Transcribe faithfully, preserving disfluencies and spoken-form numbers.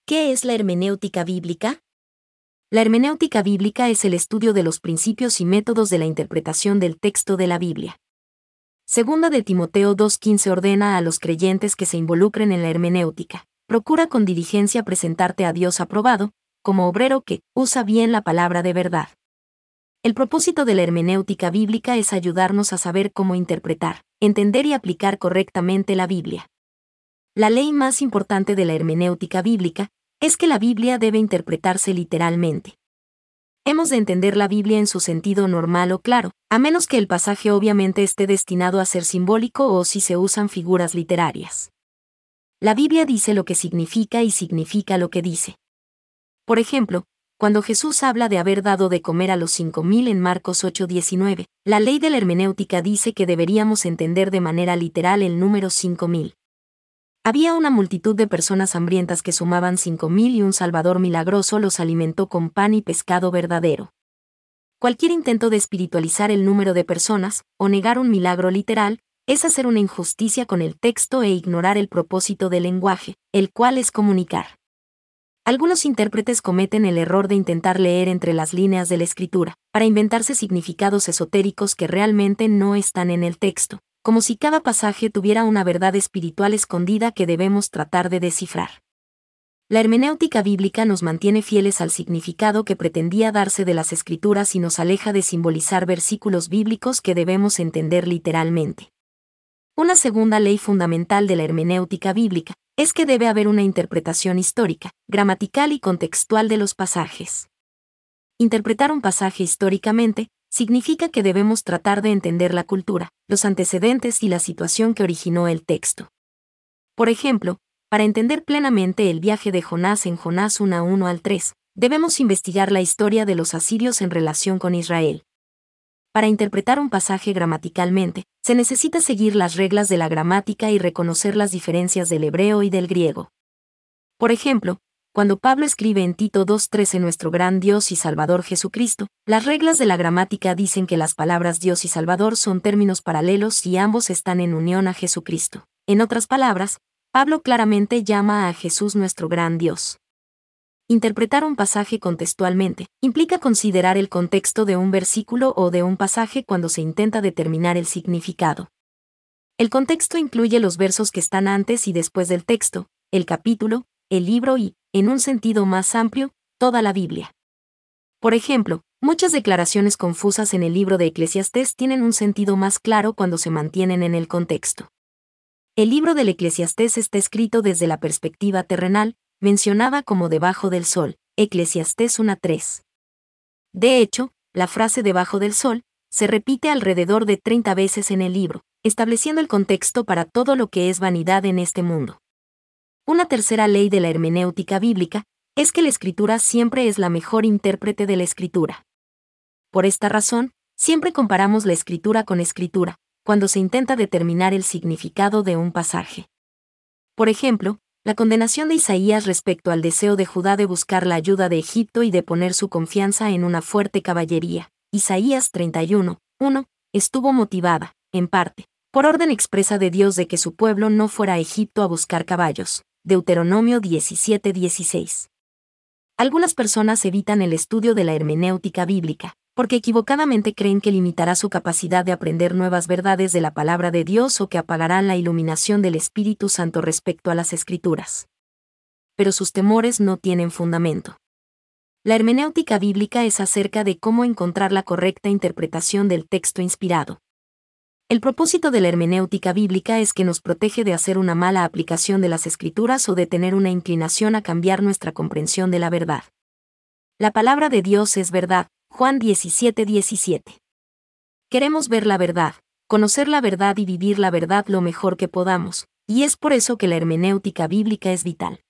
¿Qué es la hermenéutica bíblica? La hermenéutica bíblica es el estudio de los principios y métodos de la interpretación del texto de la Biblia. Segunda de Timoteo dos quince ordena a los creyentes que se involucren en la hermenéutica. Procura con diligencia presentarte a Dios aprobado, como obrero que usa bien la palabra de verdad. El propósito de la hermenéutica bíblica es ayudarnos a saber cómo interpretar, entender y aplicar correctamente la Biblia. La ley más importante de la hermenéutica bíblica es que la Biblia debe interpretarse literalmente. Hemos de entender la Biblia en su sentido normal o claro, a menos que el pasaje obviamente esté destinado a ser simbólico o si se usan figuras literarias. La Biblia dice lo que significa y significa lo que dice. Por ejemplo, cuando Jesús habla de haber dado de comer a los cinco mil en Marcos ocho diecinueve, la ley de la hermenéutica dice que deberíamos entender de manera literal el número cinco mil. Había una multitud de personas hambrientas que sumaban cinco mil y un Salvador milagroso los alimentó con pan y pescado verdadero. Cualquier intento de espiritualizar el número de personas, o negar un milagro literal, es hacer una injusticia con el texto e ignorar el propósito del lenguaje, el cual es comunicar. Algunos intérpretes cometen el error de intentar leer entre las líneas de la escritura, para inventarse significados esotéricos que realmente no están en el texto, como si cada pasaje tuviera una verdad espiritual escondida que debemos tratar de descifrar. La hermenéutica bíblica nos mantiene fieles al significado que pretendía darse de las escrituras y nos aleja de simbolizar versículos bíblicos que debemos entender literalmente. Una segunda ley fundamental de la hermenéutica bíblica es que debe haber una interpretación histórica, gramatical y contextual de los pasajes. Interpretar un pasaje históricamente significa que debemos tratar de entender la cultura, los antecedentes y la situación que originó el texto. Por ejemplo, para entender plenamente el viaje de Jonás en Jonás uno uno al tres, debemos investigar la historia de los asirios en relación con Israel. Para interpretar un pasaje gramaticalmente, se necesita seguir las reglas de la gramática y reconocer las diferencias del hebreo y del griego. Por ejemplo, cuando Pablo escribe en Tito dos trece nuestro gran Dios y Salvador Jesucristo, las reglas de la gramática dicen que las palabras Dios y Salvador son términos paralelos y ambos están en unión a Jesucristo. En otras palabras, Pablo claramente llama a Jesús nuestro gran Dios. Interpretar un pasaje contextualmente implica considerar el contexto de un versículo o de un pasaje cuando se intenta determinar el significado. El contexto incluye los versos que están antes y después del texto, el capítulo, el libro y, en un sentido más amplio, toda la Biblia. Por ejemplo, muchas declaraciones confusas en el libro de Eclesiastés tienen un sentido más claro cuando se mantienen en el contexto. El libro del Eclesiastés está escrito desde la perspectiva terrenal, mencionada como debajo del sol, Eclesiastés uno tres. De hecho, la frase debajo del sol se repite alrededor de treinta veces en el libro, estableciendo el contexto para todo lo que es vanidad en este mundo. Una tercera ley de la hermenéutica bíblica es que la escritura siempre es la mejor intérprete de la escritura. Por esta razón, siempre comparamos la escritura con escritura, cuando se intenta determinar el significado de un pasaje. Por ejemplo, la condenación de Isaías respecto al deseo de Judá de buscar la ayuda de Egipto y de poner su confianza en una fuerte caballería, Isaías treinta y uno, uno, estuvo motivada, en parte, por orden expresa de Dios de que su pueblo no fuera a Egipto a buscar caballos, Deuteronomio diecisiete dieciséis. Algunas personas evitan el estudio de la hermenéutica bíblica, porque equivocadamente creen que limitará su capacidad de aprender nuevas verdades de la palabra de Dios o que apagarán la iluminación del Espíritu Santo respecto a las Escrituras. Pero sus temores no tienen fundamento. La hermenéutica bíblica es acerca de cómo encontrar la correcta interpretación del texto inspirado. El propósito de la hermenéutica bíblica es que nos protege de hacer una mala aplicación de las Escrituras o de tener una inclinación a cambiar nuestra comprensión de la verdad. La palabra de Dios es verdad, Juan diecisiete diecisiete. Queremos ver la verdad, conocer la verdad y vivir la verdad lo mejor que podamos, y es por eso que la hermenéutica bíblica es vital.